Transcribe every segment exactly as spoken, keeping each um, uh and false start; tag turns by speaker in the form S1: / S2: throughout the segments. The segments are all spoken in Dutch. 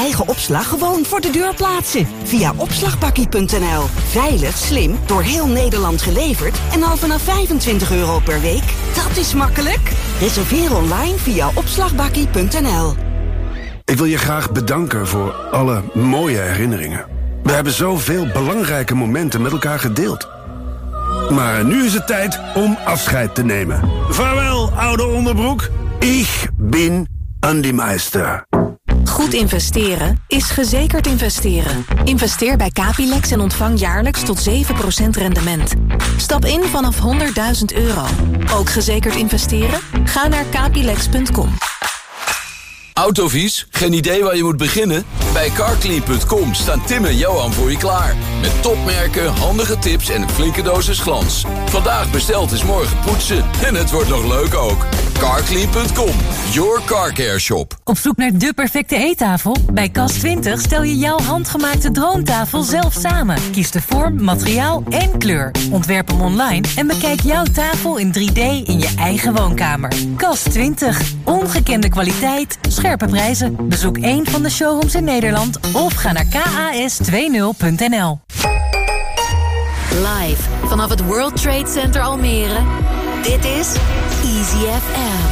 S1: eigen opslag gewoon voor de deur plaatsen. Via opslagbakkie punt n l. Veilig, slim, door heel Nederland geleverd en al vanaf vijfentwintig euro per week. Dat is makkelijk. Reserveer online via opslagbakkie punt n l.
S2: Ik wil je graag bedanken voor alle mooie herinneringen. We hebben zoveel belangrijke momenten met elkaar gedeeld. Maar nu is het tijd om afscheid te nemen. Vaarwel, oude onderbroek. Ik ben Andy Meister.
S3: Goed investeren is gezekerd investeren. Investeer bij Capilex en ontvang jaarlijks tot zeven procent rendement. Stap in vanaf honderdduizend euro. Ook gezekerd investeren? Ga naar capilex punt com.
S4: Autovies? Geen idee waar je moet beginnen? Bij carclean punt com staan Tim en Johan voor je klaar. Met topmerken, handige tips en een flinke dosis glans. Vandaag besteld is morgen poetsen. En het wordt nog leuk ook. carclean punt com, your car care shop.
S5: Op zoek naar de perfecte eettafel? Bij Kas twintig stel je jouw handgemaakte droomtafel zelf samen. Kies de vorm, materiaal en kleur. Ontwerp hem online en bekijk jouw tafel in drie D in je eigen woonkamer. Kas twintig. Ongekende kwaliteit, scherpe prijzen. Bezoek één van de showrooms in Nederland of ga naar k a s twintig punt n l.
S3: Live vanaf het World Trade Center Almere. Dit is Easy F M.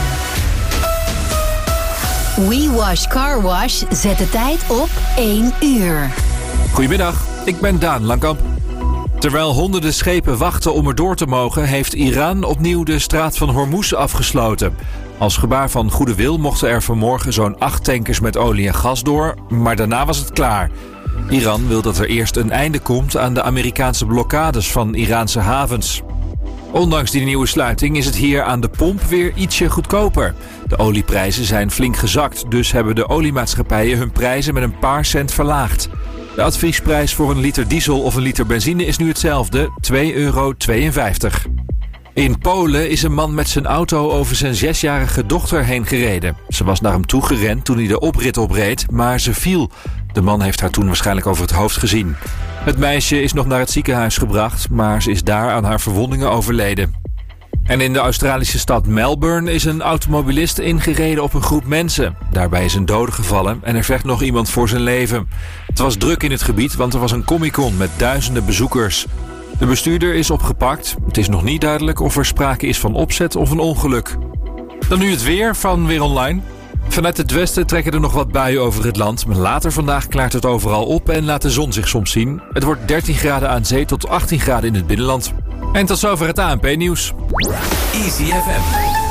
S3: We Wash Car Wash zet de tijd op één uur.
S6: Goedemiddag, ik ben Daan Langkamp. Terwijl honderden schepen wachten om er door te mogen, heeft Iran opnieuw de straat van Hormuz afgesloten. Als gebaar van goede wil mochten er vanmorgen zo'n acht tankers met olie en gas door, maar daarna was het klaar. Iran wil dat er eerst een einde komt aan de Amerikaanse blokkades van Iraanse havens. Ondanks die nieuwe sluiting is het hier aan de pomp weer ietsje goedkoper. De olieprijzen zijn flink gezakt, dus hebben de oliemaatschappijen hun prijzen met een paar cent verlaagd. De adviesprijs voor een liter diesel of een liter benzine is nu hetzelfde, twee euro tweeënvijftig. In Polen is een man met zijn auto over zijn zesjarige dochter heen gereden. Ze was naar hem toe gerend toen hij de oprit opreed, maar ze viel. De man heeft haar toen waarschijnlijk over het hoofd gezien. Het meisje is nog naar het ziekenhuis gebracht, maar ze is daar aan haar verwondingen overleden. En in de Australische stad Melbourne is een automobilist ingereden op een groep mensen. Daarbij is een dode gevallen en er vecht nog iemand voor zijn leven. Het was druk in het gebied, want er was een Comic-Con met duizenden bezoekers. De bestuurder is opgepakt. Het is nog niet duidelijk of er sprake is van opzet of een ongeluk. Dan nu het weer van Weer Online. Vanuit het westen trekken er nog wat buien over het land. Maar later vandaag klaart het overal op en laat de zon zich soms zien. Het wordt dertien graden aan zee tot achttien graden in het binnenland. En tot zover het A N P-nieuws.
S4: Easy F M.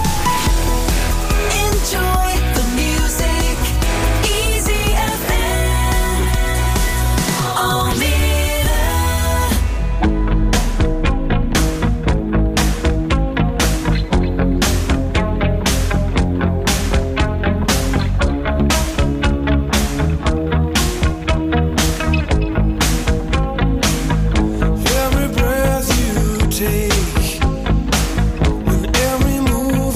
S7: Enjoy the music. Easy F M. Almere.
S8: Every breath you take, and every move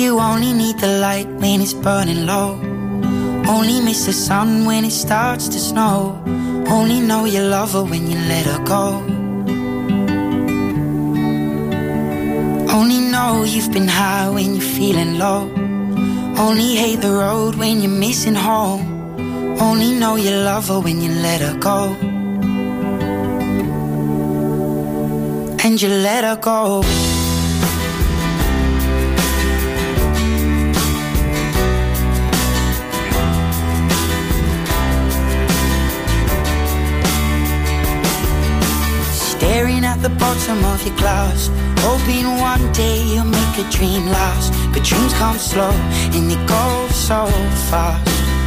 S8: you only need the light when it's burning low. Only miss the sun when it starts to snow. Only know you love her when you let her go. Only know you've been high when you're feeling low. Only hate the road when you're missing home. Only know you love her when you let her go. And you let her go. Staring at the bottom of your glass, hoping one day you'll make a dream last. But dreams come slow and they go so fast.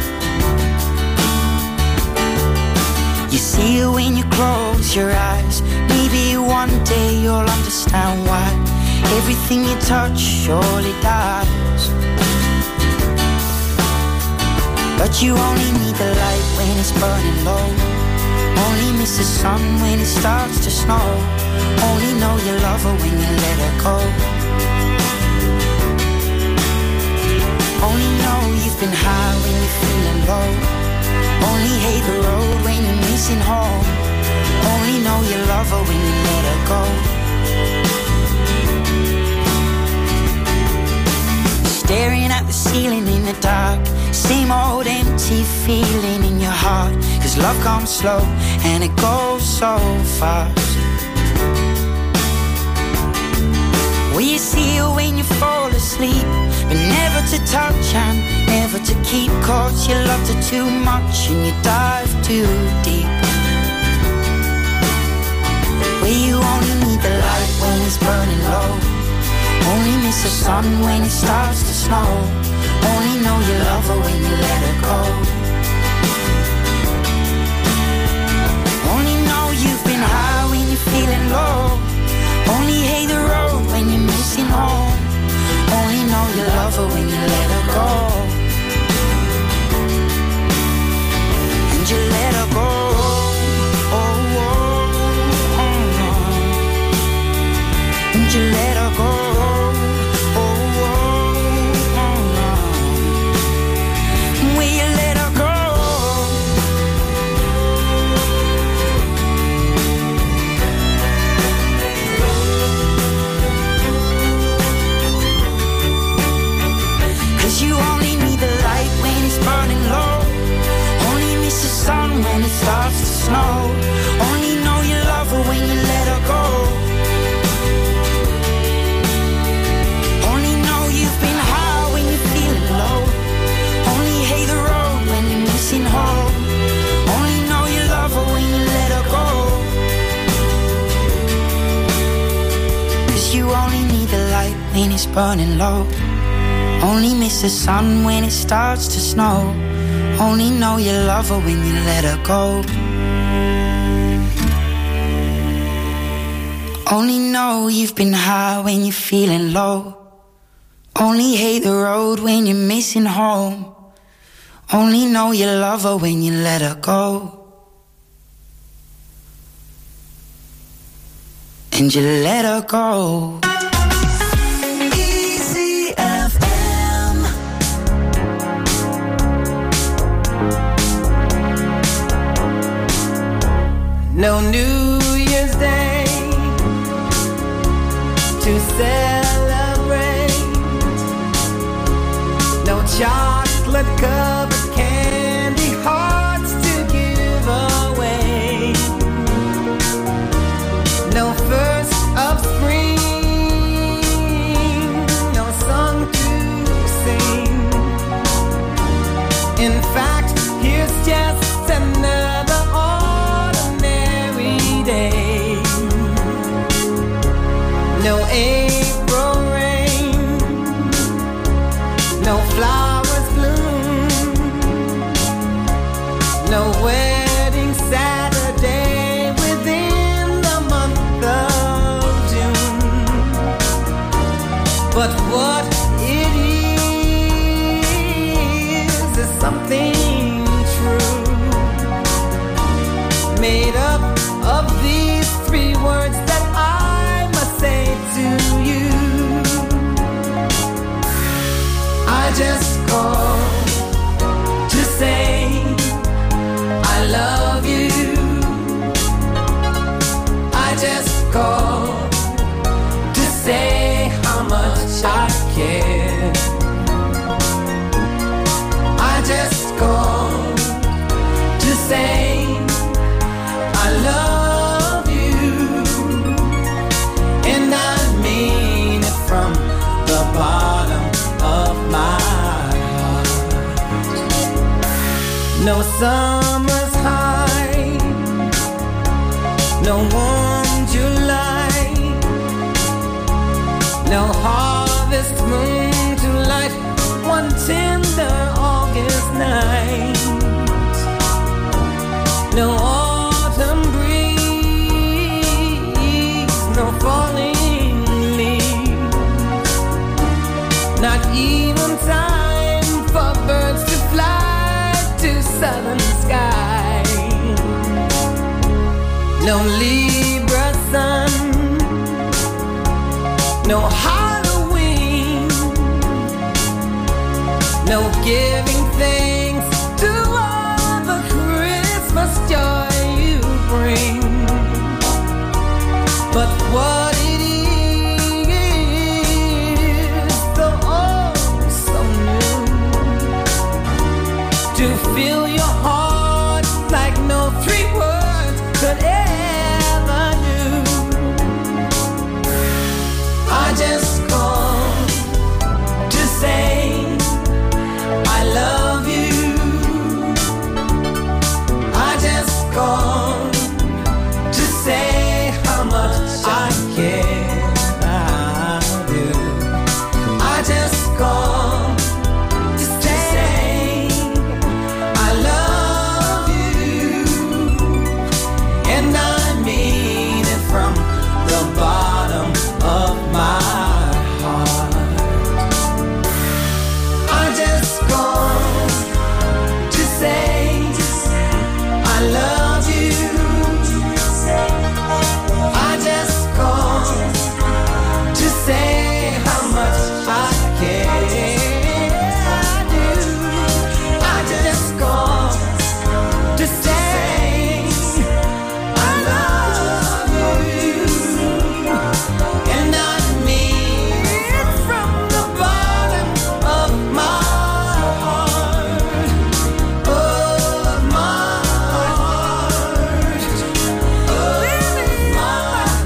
S8: You see it when you close your eyes. Maybe one day you'll understand why everything you touch surely dies. But you only need the light when it's burning low. Only miss the sun when it starts to snow. Only know you love her when you let her go. Only know you've been high when you're feeling low. Only hate the road when you're missing home. Only know you love her when you let her go. Staring at the ceiling in the dark, same old empty feeling in your heart. Cause love comes slow and it goes so fast. Will you see her when you fall asleep, but never to touch and never to keep? Cause you loved her too much and you dive too deep. Where you only need the light when it's burning low. Only miss the sun when it starts to snow. Only know you love her when you let her go. Only know you've been high when you're feeling low. Only hate the road when you're missing home. Only know you love her when you let her go. And you let her go. Oh, oh, oh, oh. And you let her go. When it starts to snow, only know you love her when you let her go. Only know you've been high when you're feeling low. Only hate the road when you're missing home. Only know you love her when you let her go. Cause you only need the light when it's burning low. Only miss the sun when it starts to snow. Only know you love her when you let her go. Only know you've been high when you're feeling low. Only hate the road when you're missing home. Only know you love her when you let her go. And you let her go.
S9: No New Year's Day to celebrate. No chocolate covered candy hearts to give away. No first of spring, no song to sing. In fact, here's just another day. No April rain, no flowers bloom, no wedding Saturday within the month of June. But what it is is something true, made up of these three words that I must say to you. No summer's high, no warm July, no harvest moon to light one tender August night, no autumn breeze, no falling leaves, not even time for birds to fly to southern sky, no Libra sun, no Halloween, no giving thanks to all the Christmas joy you bring. But what it is, the oh so new, to fill your heart like no three words could ever do. I just called to say I love you. I just called to say how much I care. I do. I just called to say I love you, and I mean it from the bottom of my heart. I just called to say I love you. I just called to say how much I care. I do. I just called to say I love you, and I mean it from the bottom of my heart, of my heart, of my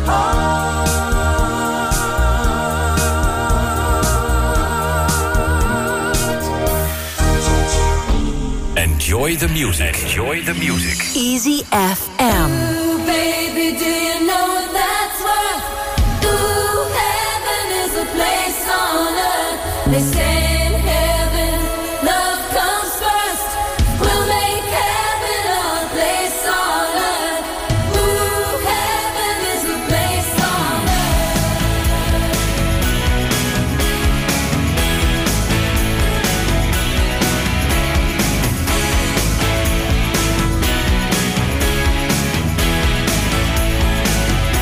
S9: heart.
S10: Enjoy the music. Enjoy the music.
S3: Easy F M.
S7: Ooh, baby, do you know that's what? Ooh, heaven is a place on earth. They say in heaven, love comes first. We'll make heaven a place on earth. Ooh, heaven is a place on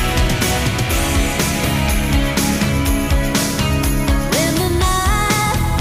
S7: When the night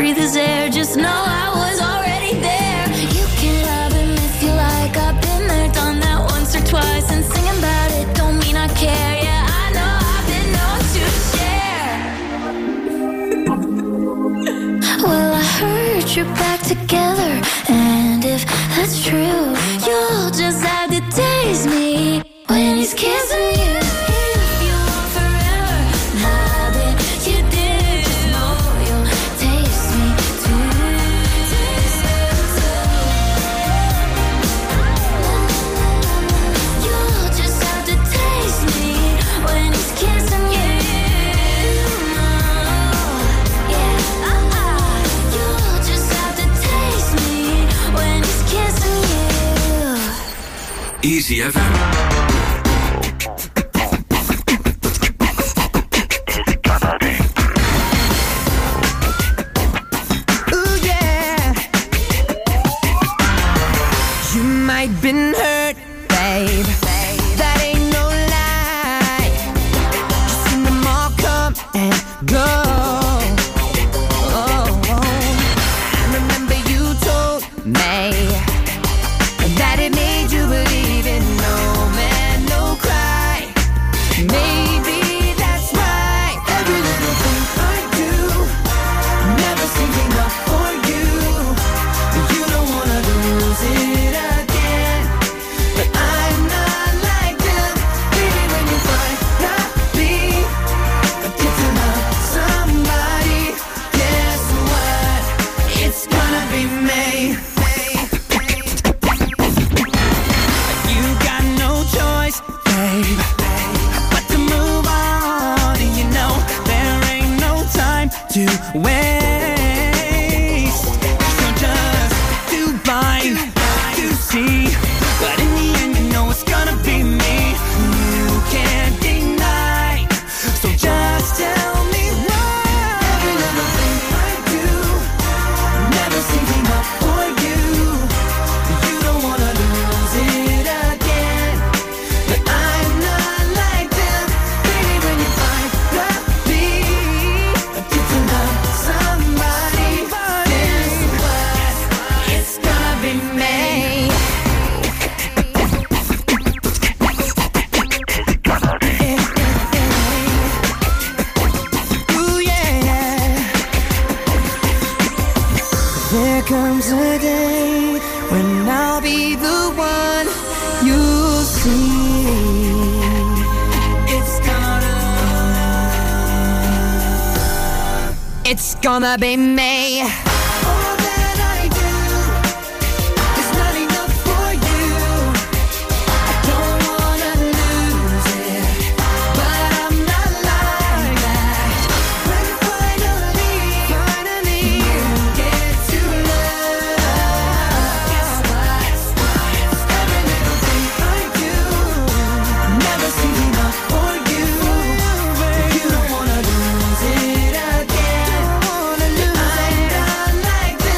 S7: breathe his air. Just know I was already there. You can love him if you like. I've been there, done that once or twice. And singing about it don't mean I care. Yeah, I know I've been known to share. Well, I heard you're back together, and if that's true, you'll just have to taste me when he's kissing you. If you want forever, now that you do, just know you'll taste me too. You'll just have to taste me when he's kissing you. Yeah, uh-uh. You'll just have to taste me when he's kissing you.
S10: Easy F M.
S9: Been hurt, babe. That ain't no lie. Just seen them all come and go. Oh, I remember you told me that it made you believe in no man, no cry. Maybe that's right. Every little thing I do never seems enough for you. You don't wanna lose it. To waste, so just too blind to see. But in the end, you know it's gonna be me. You can't deny. So just tell me why. Every little thing I do never seems enough for you. You don't wanna lose it again, but I'm not like them. Baby, when you find the beat, get to love somebody. Guess what? It's gonna be me. Ooh, yeah. There comes a day when I'll be the one you see. It's gonna, it's gonna be me. All that I do is not enough for you. I don't wanna lose it, but I'm not like that. When finally, finally you get to love, guess what? Every little thing I do never seems enough for you. You don't wanna lose it again. I'm not like that.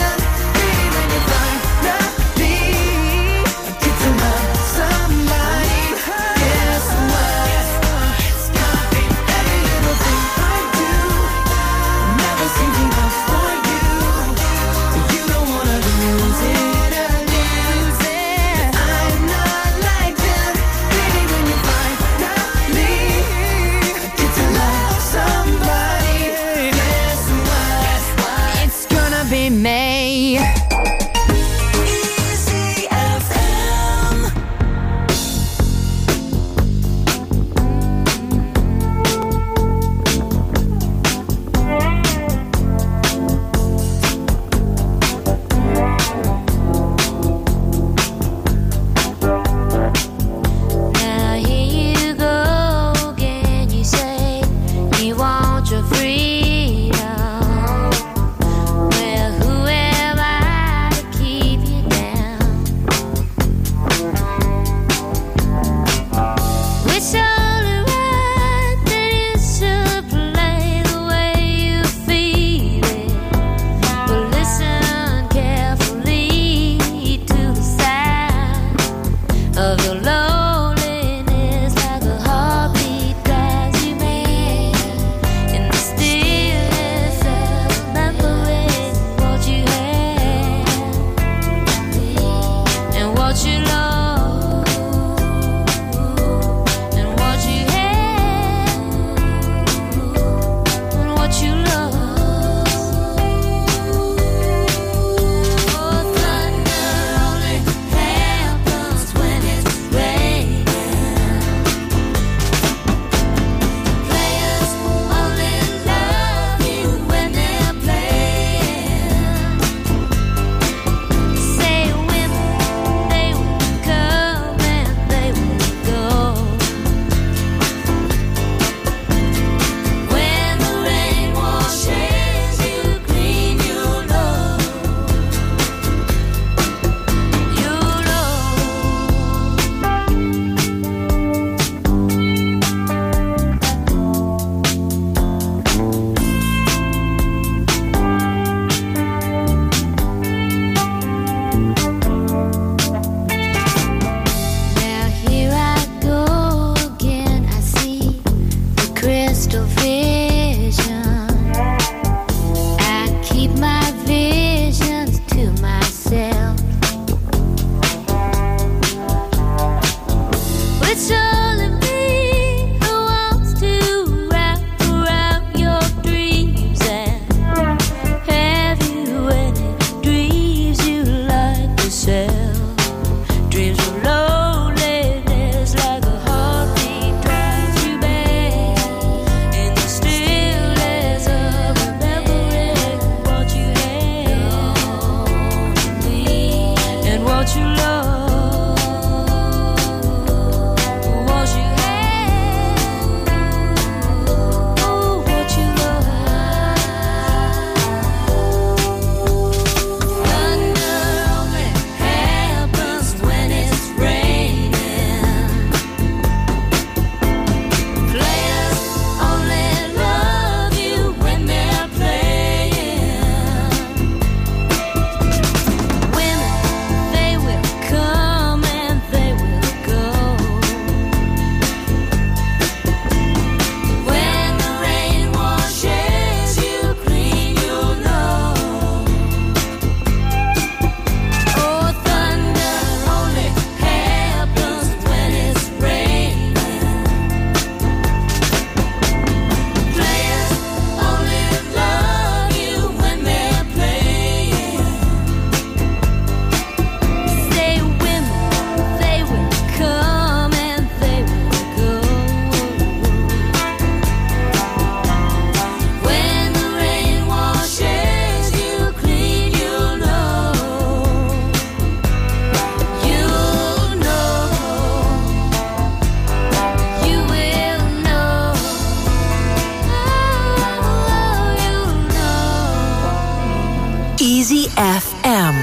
S3: Easy F M.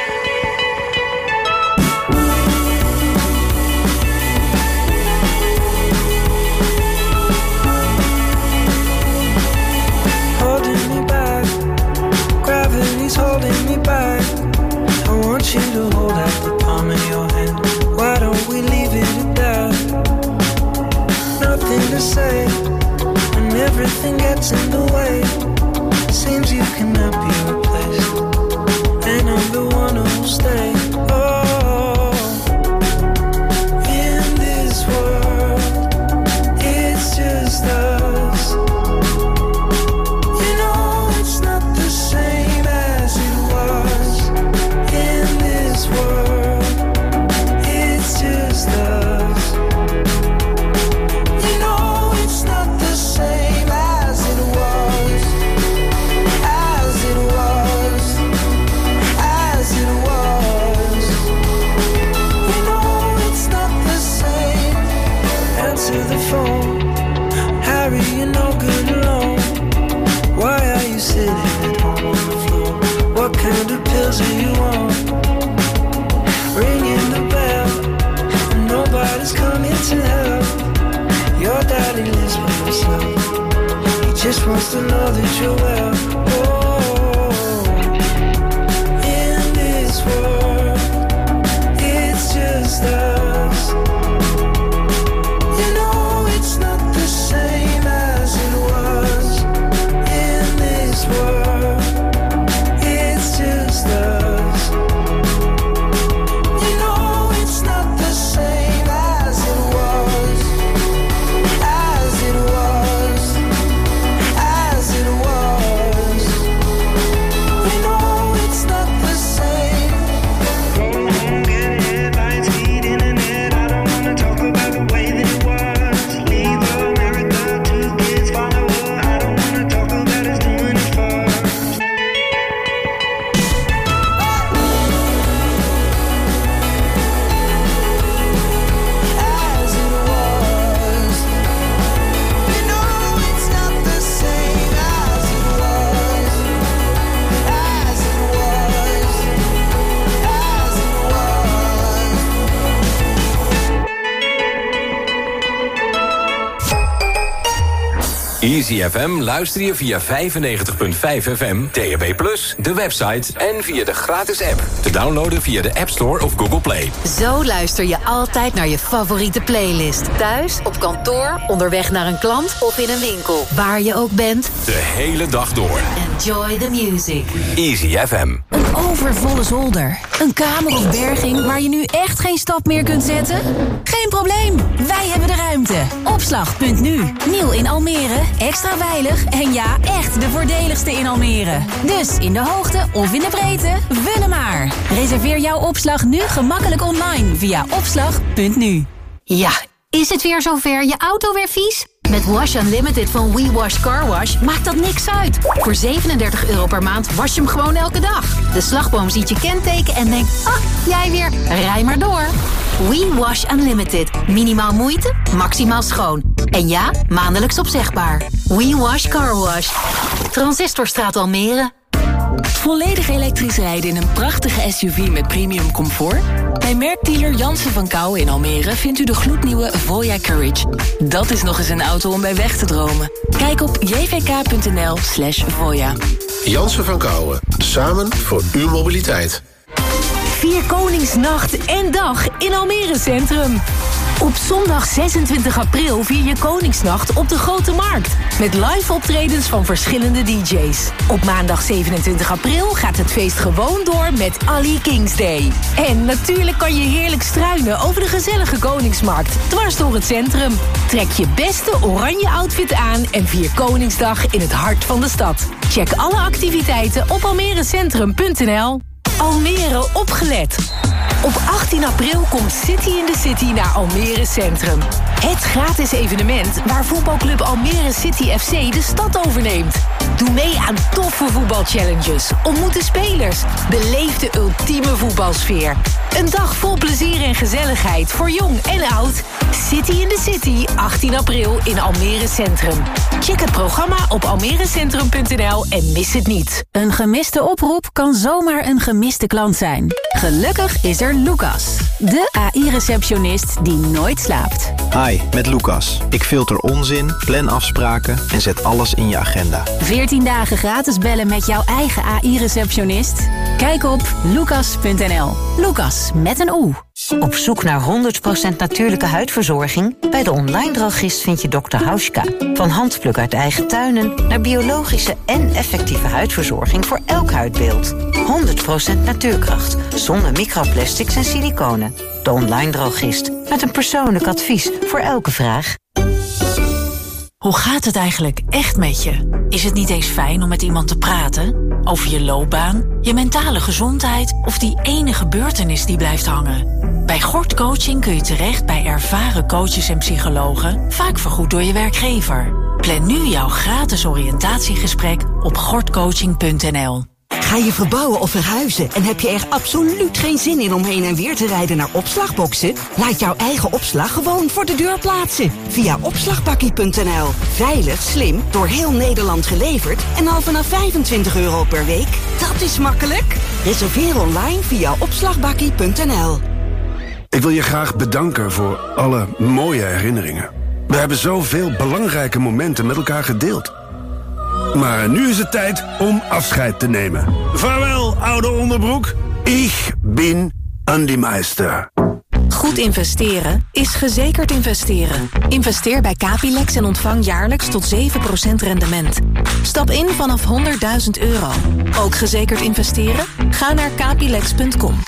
S11: Holding me back, gravity's holding me back. I want you to hold out the palm of your hand. Why don't we leave it at that? Nothing to say, when everything gets in the way. Seems you cannot be replaced, and I'm the one who'll stay. Oh, in this world, it's just us. You know it's not the same as it was. In this world, it's just us. You know it's not the same as it was. As it was. As it was. You know it's not the same. Answer the phone. Harry, you're no good alone. Why are you sitting at home on the floor? What kind of pills are you on? Ringing the bell, and nobody's coming to help. Your daddy lives by himself. He just wants to know that you're well. Oh, in this world, it's just us. You know it's not the same as it was. In this world, it's just us. You know it's not the same as it was. As it was. As it was. You know it's not the same. Go home, get headlines, feed internet. I don't wanna talk about the way that it was. Leave America, two kids follow her. I don't wanna talk about us doing it first. As it was. You know it's not the same as it was. As it was. As it was.
S12: Easy F M luister je via vijfennegentig komma vijf F M, D A B plus, de website en via de gratis app. Te downloaden via de App Store of Google Play.
S3: Zo luister je altijd naar je favoriete playlist. Thuis, op kantoor, onderweg naar een klant of in een winkel. Waar je ook bent.
S12: De hele dag door.
S3: Enjoy the music.
S12: Easy F M.
S3: Een overvolle zolder. Een kamer of berging waar je nu echt geen stap meer kunt zetten? Geen probleem, wij hebben de ruimte. Opslag punt nu. Nieuw in Almere, extra veilig en ja, echt de voordeligste in Almere. Dus in de hoogte of in de breedte, vullen maar. Reserveer jouw opslag nu gemakkelijk online via opslag punt nu. Ja, is het weer zover? Je auto weer vies? Met Wash Unlimited van We Wash Car Wash maakt dat niks uit. Voor zevenendertig euro per maand was je hem gewoon elke dag. De slagboom ziet je kenteken en denkt, ah, jij weer, rij maar door. We Wash Unlimited. Minimaal moeite, maximaal schoon. En ja, maandelijks opzegbaar. We Wash Car Wash. Transistorstraat Almere.
S13: Volledig elektrisch rijden in een prachtige S U V met premium comfort? Bij merkdealer Jansen van Kouwen in Almere vindt u de gloednieuwe Voya Courage. Dat is nog eens een auto om bij weg te dromen. Kijk op j v k punt n l slash voya.
S14: Jansen van Kouwen. Samen voor uw mobiliteit.
S5: Vier Koningsnacht en dag in Almere Centrum. Op zondag zesentwintig april vier je Koningsnacht op de Grote Markt. Met live optredens van verschillende D J's. Op maandag zevenentwintig april gaat het feest gewoon door met Ali Kings Day. En natuurlijk kan je heerlijk struinen over de gezellige Koningsmarkt. Dwars door het centrum. Trek je beste oranje outfit aan en vier Koningsdag in het hart van de stad. Check alle activiteiten op almerecentrum punt n l. Almere opgelet. Op achttien april komt City in the City naar Almere Centrum. Het gratis evenement waar voetbalclub Almere City F C de stad overneemt.
S3: Doe mee aan toffe voetbalchallenges. Ontmoet de spelers. Beleef de ultieme voetbalsfeer. Een dag vol plezier en gezelligheid voor jong en oud. City in the City, achttien april in Almere Centrum. Check het programma op almerecentrum punt n l en mis het niet.
S5: Een gemiste oproep kan zomaar een gemiste klant zijn. Gelukkig is er Lucas, de A I-receptionist die nooit slaapt.
S15: Hi, met Lucas. Ik filter onzin, plan afspraken en zet alles in je agenda.
S5: veertien dagen gratis bellen met jouw eigen A I-receptionist? Kijk op lucas punt n l. Lucas met een O.
S1: Op zoek naar honderd procent natuurlijke huidverzorging? Bij de online drogist vind je dokter Hauschka. Van handpluk uit eigen tuinen naar biologische en effectieve huidverzorging voor elk huidbeeld. honderd procent natuurkracht, zonder microplastics en siliconen. De online drogist, met een persoonlijk advies voor elke vraag.
S3: Hoe gaat het eigenlijk echt met je? Is het niet eens fijn om met iemand te praten? Over je loopbaan, je mentale gezondheid of die ene gebeurtenis die blijft hangen? Bij Gort Coaching kun je terecht bij ervaren coaches en psychologen, vaak vergoed door je werkgever. Plan nu jouw gratis oriëntatiegesprek op gortcoaching punt n l.
S1: Ga je verbouwen of verhuizen en heb je er absoluut geen zin in om heen en weer te rijden naar opslagboxen? Laat jouw eigen opslag gewoon voor de deur plaatsen. Via opslagbakkie punt n l. Veilig, slim, door heel Nederland geleverd en al vanaf vijfentwintig euro per week. Dat is makkelijk. Reserveer online via opslagbakkie punt n l.
S2: Ik wil je graag bedanken voor alle mooie herinneringen. We hebben zoveel belangrijke momenten met elkaar gedeeld. Maar nu is het tijd om afscheid te nemen. Vaarwel, oude onderbroek. Ik ben Andy Meister.
S3: Goed investeren is gezekerd investeren. Investeer bij Capilex en ontvang jaarlijks tot zeven procent rendement. Stap in vanaf honderdduizend euro. Ook gezekerd investeren? Ga naar capilex punt com.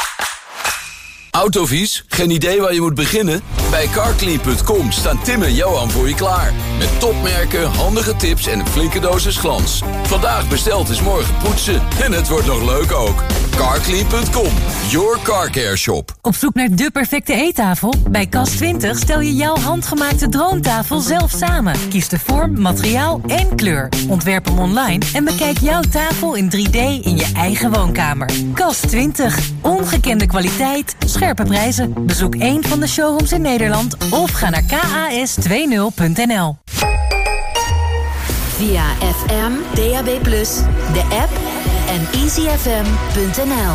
S4: Autovies? Geen idee waar je moet beginnen? Bij carclean punt com staan Tim en Johan voor je klaar. Met topmerken, handige tips en een flinke dosis glans. Vandaag besteld is morgen poetsen. En het wordt nog leuk ook. carclean punt com, your car care shop.
S5: Op zoek naar de perfecte eettafel? Bij Kast twintig stel je jouw handgemaakte droomtafel zelf samen. Kies de vorm, materiaal en kleur. Ontwerp hem online en bekijk jouw tafel in drie D in je eigen woonkamer. Kast twintig. Ongekende kwaliteit, scherpe prijzen. Bezoek één van de showrooms in Nederland of ga naar k a s twintig punt n l.
S13: Via F M, D A B plus, de app en easy f m punt n l.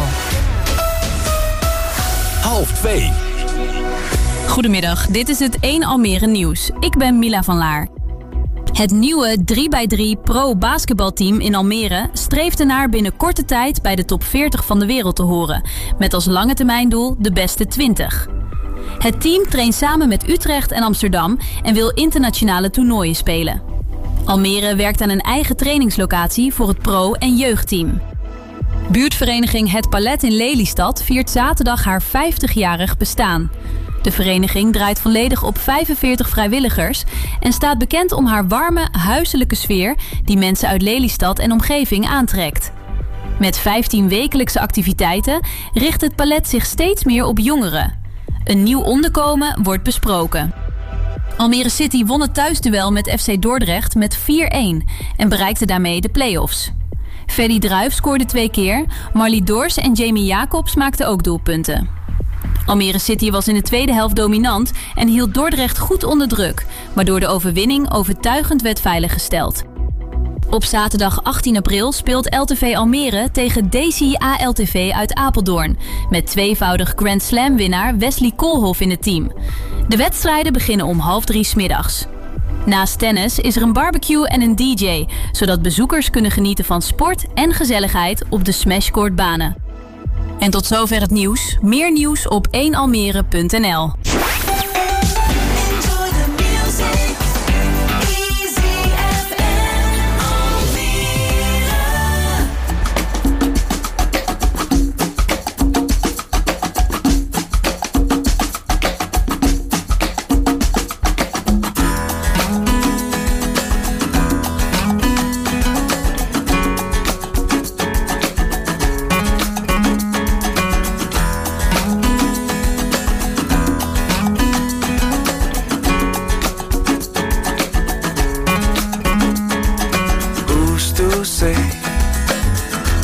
S12: Half twee.
S16: Goedemiddag, dit is het één Almere nieuws. Ik ben Mila van Laar. Het nieuwe drie bij drie pro basketbalteam in Almere streeft ernaar binnen korte tijd bij de top veertig van de wereld te horen. Met als lange termijn doel de beste twintig. Het team traint samen met Utrecht en Amsterdam en wil internationale toernooien spelen. Almere werkt aan een eigen trainingslocatie voor het pro- en jeugdteam. Buurtvereniging Het Palet in Lelystad viert zaterdag haar vijftigjarig bestaan. De vereniging draait volledig op vijfenveertig vrijwilligers en staat bekend om haar warme, huiselijke sfeer die mensen uit Lelystad en omgeving aantrekt. Met vijftien wekelijkse activiteiten richt het palet zich steeds meer op jongeren. Een nieuw onderkomen wordt besproken. Almere City won het thuisduel met F C Dordrecht met vier-een en bereikte daarmee de play-offs. Ferdy Druijf scoorde twee keer, Marlie Doors en Jamie Jacobs maakten ook doelpunten. Almere City was in de tweede helft dominant en hield Dordrecht goed onder druk, waardoor de overwinning overtuigend werd veiliggesteld. Op zaterdag achttien april speelt L T V Almere tegen D C A L T V uit Apeldoorn, met tweevoudig Grand Slam winnaar Wesley Koolhof in het team. De wedstrijden beginnen om half drie 's middags. Naast tennis is er een barbecue en een D J, zodat bezoekers kunnen genieten van sport en gezelligheid op de Smashcourt-banen. En tot zover het nieuws. Meer nieuws op één almere punt n l.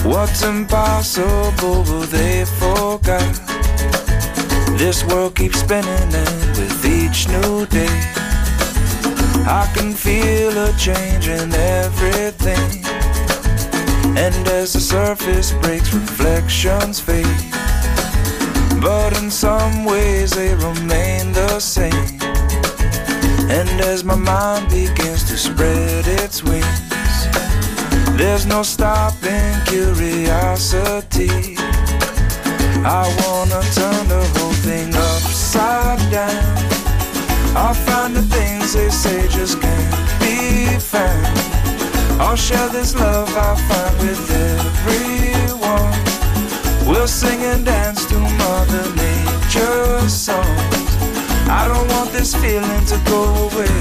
S11: What's impossible, well, they forgot. This world keeps spinning, and with each new day I can feel a change in everything. And as the surface breaks, reflections fade, but in some ways they remain the same. And as my mind begins to spread its wings, there's no stopping curiosity. I wanna turn the whole thing upside down. I'll find the things they say just can't be found. I'll share this love I find with everyone. We'll sing and dance to Mother Nature's songs. I don't want this feeling to go away.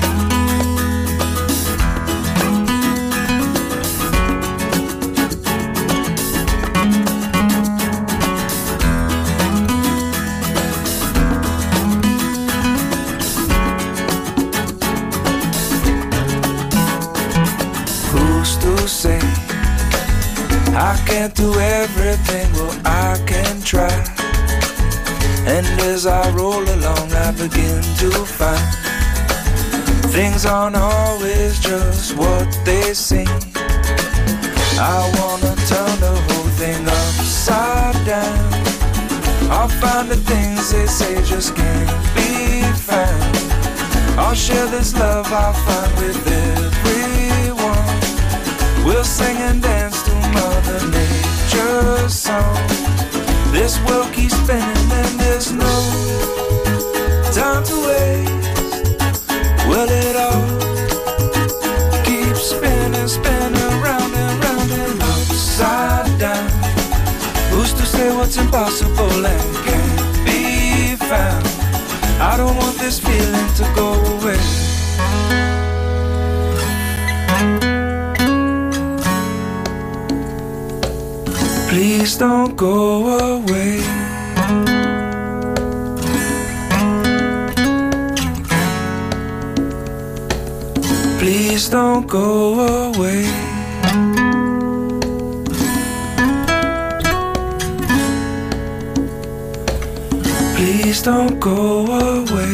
S11: Say I can't do everything, well I can try. And as I roll along I begin to find things aren't always just what they seem. I wanna turn the whole thing upside down. I'll find the things they say just can't be found. I'll share this love I find with everyone. We'll sing and dance to Mother Nature's song. This world keeps spinning and there's no time to waste. Well, it all keeps spinning, spinning round and round and upside down. Who's to say what's impossible and can't be found? I don't want this feeling to go away. Please don't go away. Please don't go away. Please don't go away.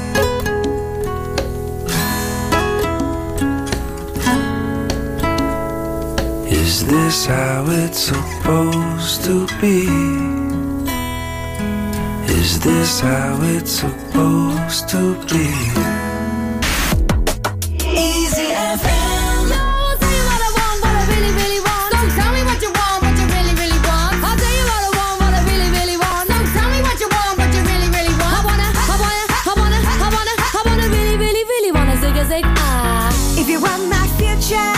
S11: Is this how it's supposed to be? Is this how it's supposed to be?
S7: Easy F M. No, I'll tell you what I want, what I really, really want. Don't tell me what you want, what you really, really want. I'll tell you what I want, what I really, really want. Don't tell me what you want, what you really, really want. I wanna, I wanna, I wanna, I wanna, I wanna really, really, really wanna zig a zig ah.
S17: If you want my future,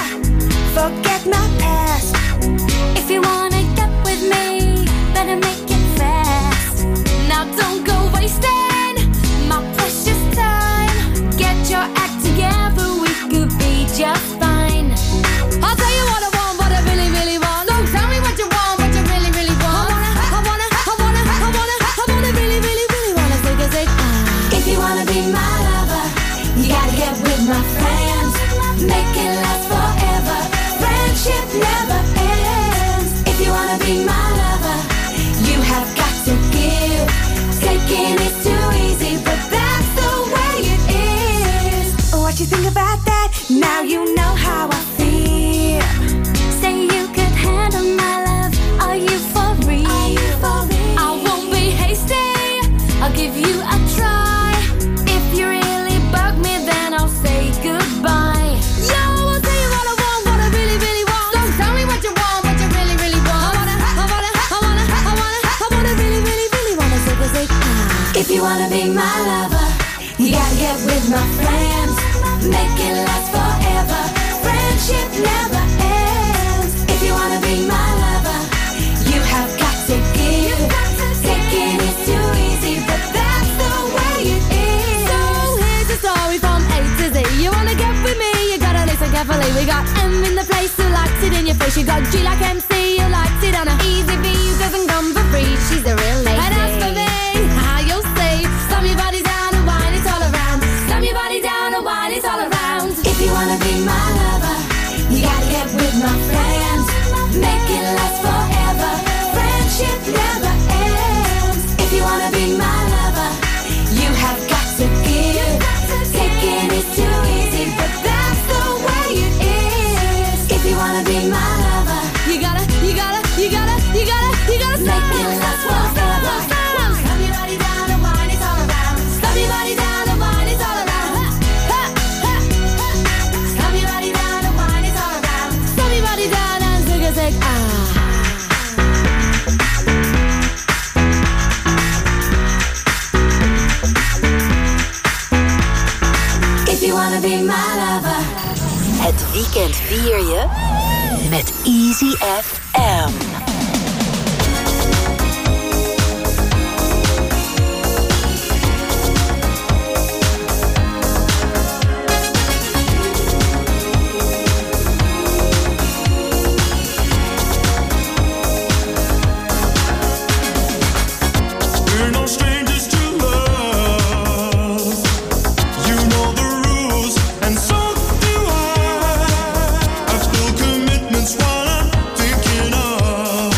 S17: forget my past.
S7: If you wanna get with me, better make it fast. Now don't go wasting my precious time. Get your act together, we could be just fine. I'll tell you what I want, what I really, really want. Don't tell me what you want, what you really, really want. I wanna, I wanna, I wanna, I wanna, I wanna really, really, really wanna zig a zig ah. If you wanna be my lover, you gotta get with my friends. Make it last forever. Friendship never ends. If you wanna be my lover, you have got to give. Taking is too easy, but that's the way it is.
S17: What you think about that? Now you know how I feel.
S7: Say you could handle my love. Are you for real? Are you for real? I won't be hasty. I'll give you a try. If you really bug me, then I'll say goodbye. Yo, I'll tell you what I want, what I really, really want. Don't tell me what you want, what you really, really want. I wanna, I wanna, I wanna, I wanna, I wanna really, really, really wanna zig a zig ah. If you wanna be my lover, you gotta get with my friends. Make it last forever. Friendship never ends. If you wanna be my lover, you have got to give. Taking is too easy, but that's the way it is. So here's the story from A to Z. You wanna get with me, you gotta listen carefully. We got M in the place who likes it in your face. You got G like M C, who likes it on a easy V, who doesn't come for free. She's a real lady. And as for me, how you'll say, slam your body down and wine it all around. Slam your body down and wine it all around. If you wanna be my lover, you gotta get with my friends. Make it gonna be my lover.
S3: Het weekend vier je met Easy F M.
S18: Commitments while I'm thinking of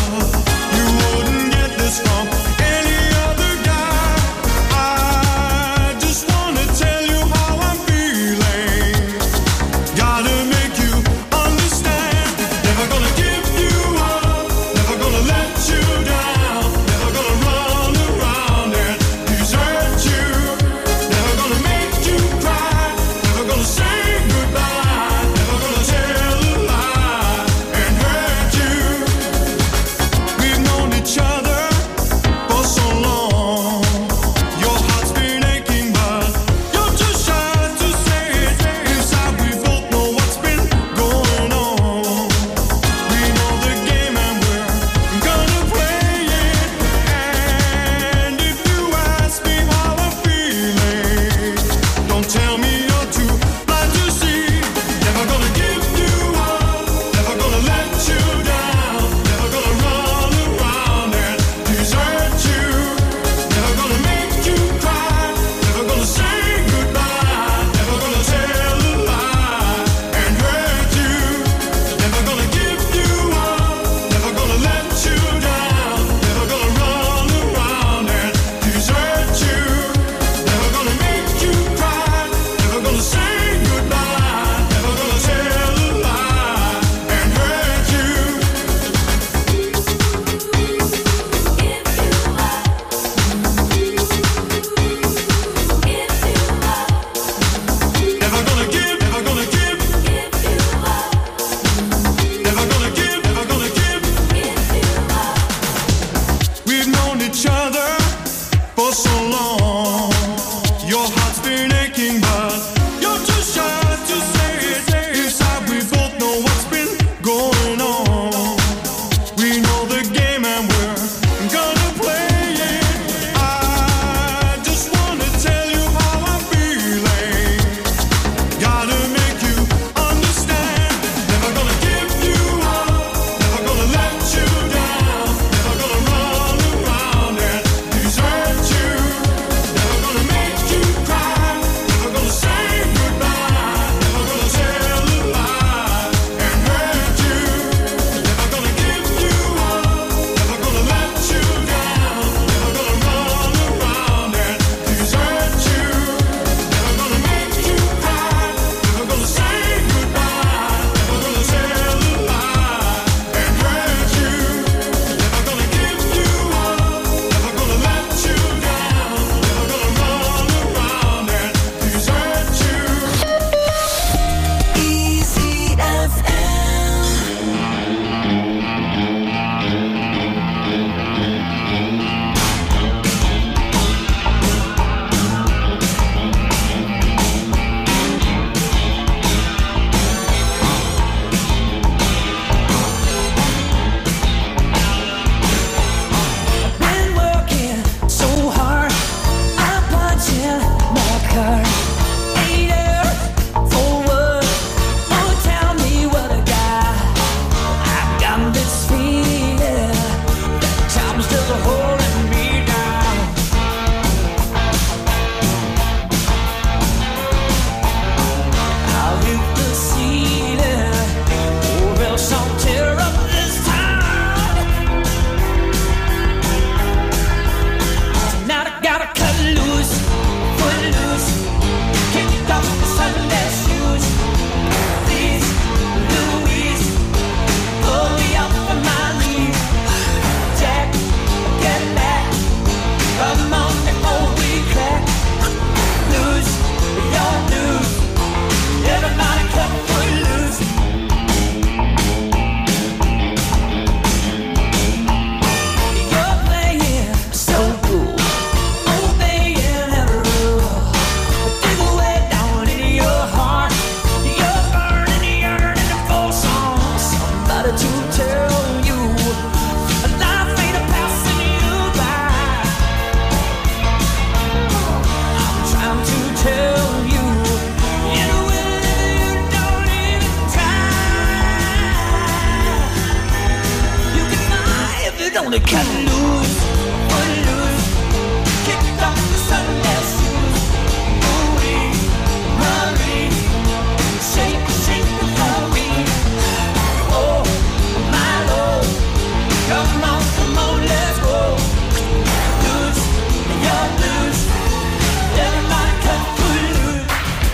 S9: gonna cut loose, foot loose, kick off the Sunday shoes. Ooh-wee, Marie, shake, shake the Marie. Oh, my Lord, come on, come on, let's go. Loose, you're loose, everybody cut foot loose.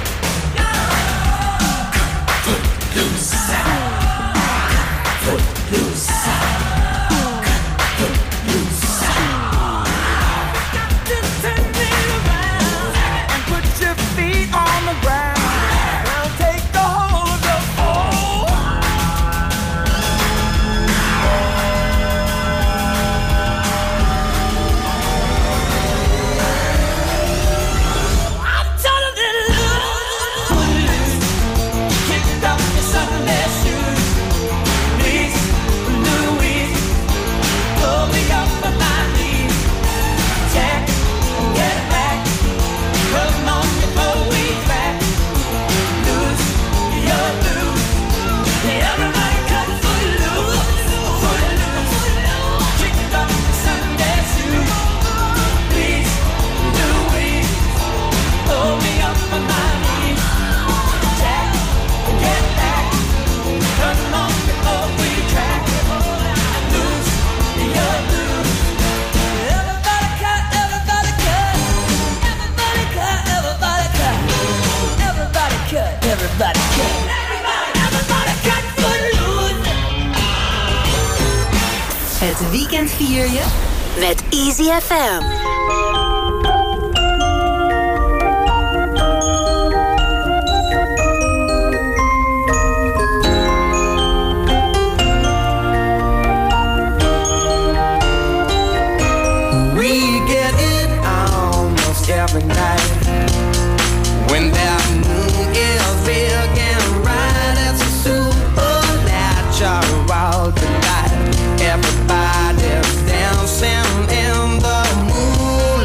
S9: Foot loose, foot loose. Everybody cut, everybody, everybody cut foot loose.
S3: Het weekend vier je
S18: met Easy F M.
S11: We get it almost every night when that moon is big and bright. It's a supernatural delight. Everybody's dancing in the moonlight.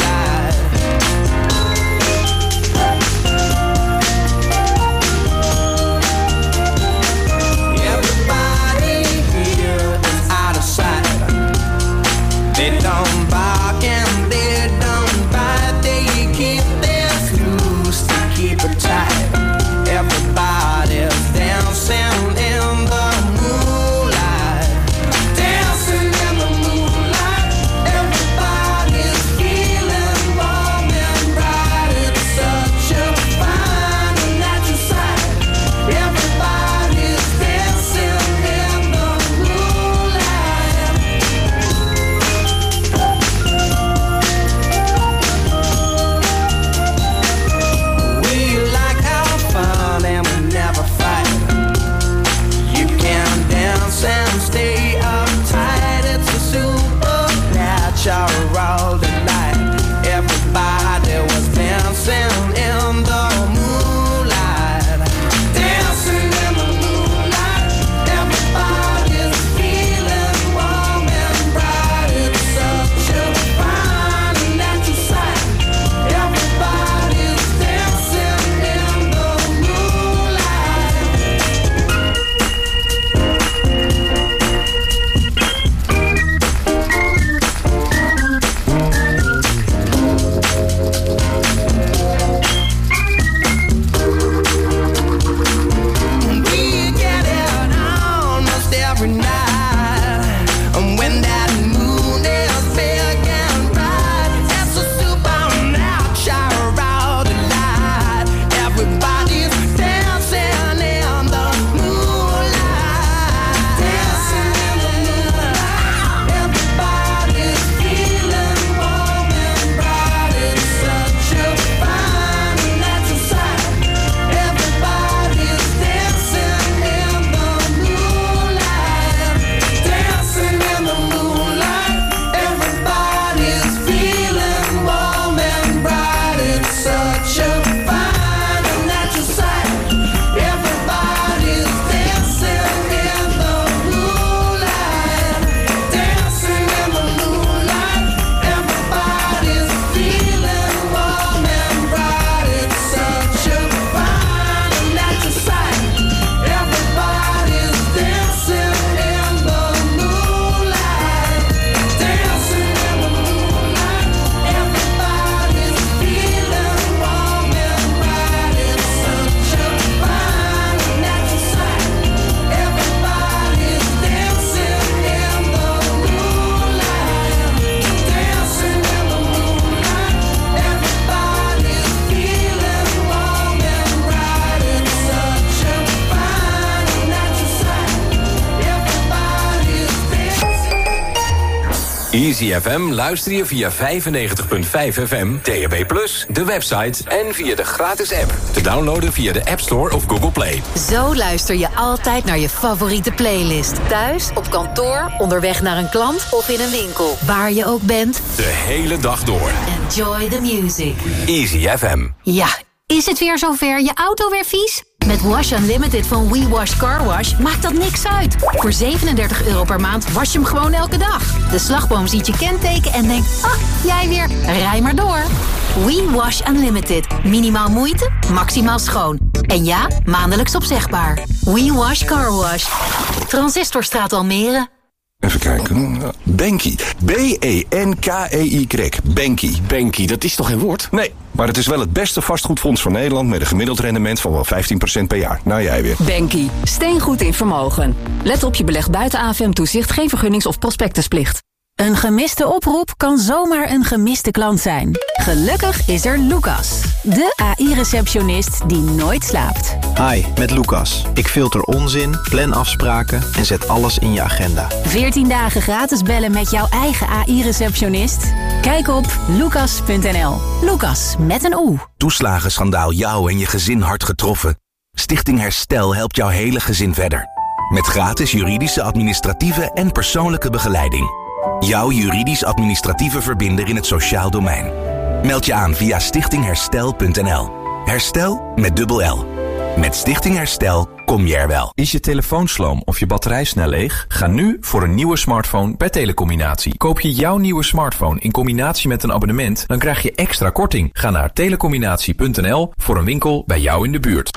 S12: Easy F M luister je via vijfennegentig komma vijf F M, D A B plus, de website en via de gratis app. Te downloaden via de App Store of Google Play.
S3: Zo luister je altijd naar je favoriete playlist. Thuis, op kantoor, onderweg naar een klant of in een winkel. Waar je ook bent.
S12: De hele dag door.
S3: Enjoy the music.
S12: Easy F M.
S3: Ja, is het weer zover? Je auto weer vies? Met Wash Unlimited van We Wash Car Wash maakt dat niks uit. Voor zevenendertig euro per maand was je hem gewoon elke dag. De slagboom ziet je kenteken en denkt, ah, jij weer, rij maar door. We Wash Unlimited. Minimaal moeite, maximaal schoon. En ja, maandelijks opzegbaar. We Wash Car Wash. Transistorstraat Almere.
S19: Even kijken. Benki. B E N K E Y. Benki.
S20: Benki, dat is toch geen woord?
S19: Nee, maar het is wel het beste vastgoedfonds van Nederland met een gemiddeld rendement van wel vijftien procent per jaar. Nou, jij weer.
S13: Benki, steengoed in vermogen. Let op, je belegt buiten A F M-toezicht, geen vergunnings- of prospectusplicht.
S5: Een gemiste oproep kan zomaar een gemiste klant zijn. Gelukkig is er Lucas, de A I-receptionist die nooit slaapt.
S15: Hi, met Lucas. Ik filter onzin, plan afspraken en zet alles in je agenda.
S5: veertien dagen gratis bellen met jouw eigen A I-receptionist? Kijk op lucas punt n l. Lucas, met een O.
S21: Toeslagenschandaal jou en je gezin hard getroffen? Stichting Herstel helpt jouw hele gezin verder. Met gratis juridische, administratieve en persoonlijke begeleiding. Jouw juridisch-administratieve verbinder in het sociaal domein. Meld je aan via stichting herstel punt n l. Herstel met dubbel L. Met Stichting Herstel kom je er wel.
S22: Is je telefoon sloom of je batterij snel leeg? Ga nu voor een nieuwe smartphone bij Telecombinatie. Koop je jouw nieuwe smartphone in combinatie met een abonnement, dan krijg je extra korting. Ga naar telecombinatie punt n l voor een winkel bij jou in de buurt.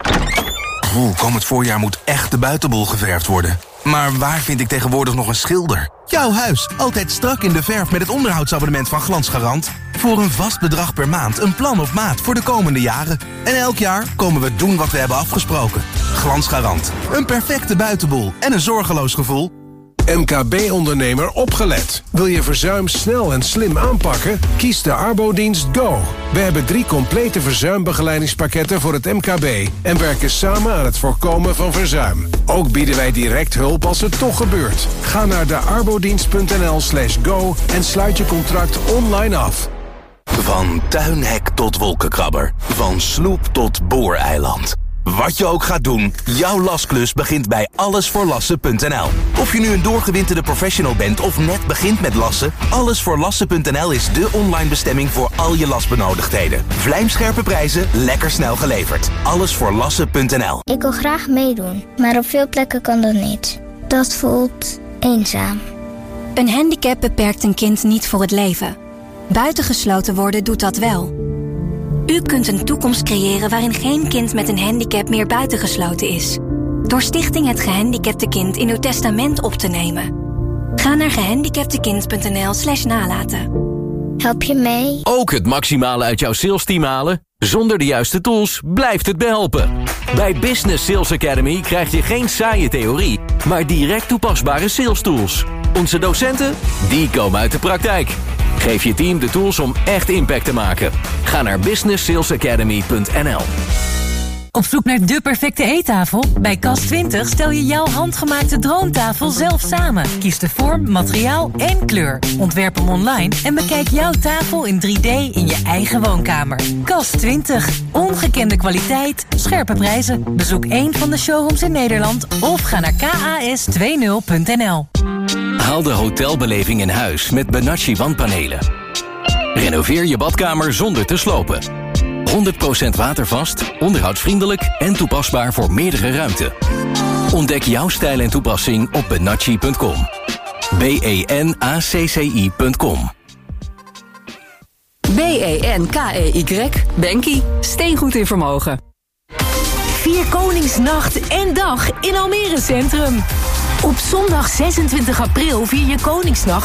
S21: Oeh, komend voorjaar moet echt de buitenbol geverfd worden. Maar waar vind ik tegenwoordig nog een schilder? Jouw huis, altijd strak in de verf met het onderhoudsabonnement van Glansgarant. Voor een vast bedrag per maand, een plan op maat voor de komende jaren. En elk jaar komen we doen wat we hebben afgesproken. Glansgarant, een perfecte buitenboel en een zorgeloos gevoel.
S2: M K B-ondernemer opgelet. Wil je verzuim snel en slim aanpakken? Kies de Arbodienst Go. We hebben drie complete verzuimbegeleidingspakketten voor het M K B... en werken samen aan het voorkomen van verzuim. Ook bieden wij direct hulp als het toch gebeurt. Ga naar de arbodienst punt n l slash go en sluit je contract online af.
S21: Van tuinhek tot wolkenkrabber. Van sloep tot booreiland. Wat je ook gaat doen, jouw lasklus begint bij alles voor lassen punt n l. Of je nu een doorgewinterde professional bent of net begint met lassen, alles voor lassen punt n l is de online bestemming voor al je lasbenodigdheden. Vlijmscherpe prijzen, lekker snel geleverd. alles voor lassen punt n l.
S23: Ik wil graag meedoen, maar op veel plekken kan dat niet. Dat voelt eenzaam.
S24: Een handicap beperkt een kind niet voor het leven. Buitengesloten worden doet dat wel. U kunt een toekomst creëren waarin geen kind met een handicap meer buitengesloten is. Door Stichting Het Gehandicapte Kind in uw testament op te nemen. Ga naar gehandicaptekind punt n l slash nalaten.
S23: Help je mee?
S12: Ook het maximale uit jouw sales team halen? Zonder de juiste tools blijft het behelpen. Bij Business Sales Academy krijg je geen saaie theorie, maar direct toepasbare sales tools. Onze docenten, die komen uit de praktijk. Geef je team de tools om echt impact te maken. Ga naar business sales academy punt n l.
S5: Op zoek naar de perfecte eettafel? Bij Kast twintig stel je jouw handgemaakte droomtafel zelf samen. Kies de vorm, materiaal en kleur. Ontwerp hem online en bekijk jouw tafel in drie D in je eigen woonkamer. Kast twintig. Ongekende kwaliteit, scherpe prijzen. Bezoek één van de showrooms in Nederland of ga naar k a s twintig punt n l.
S12: Haal de hotelbeleving in huis met Benacci wandpanelen. Renoveer je badkamer zonder te slopen. honderd procent watervast, onderhoudsvriendelijk en toepasbaar voor meerdere ruimten. Ontdek jouw stijl en toepassing op benacci punt com. B E N A C C I punt com.
S13: B E N K E Y. Benki. Steengoed in vermogen.
S5: Vier Koningsnacht en dag in Almere Centrum. Op zondag zesentwintig april vier je Koningsnacht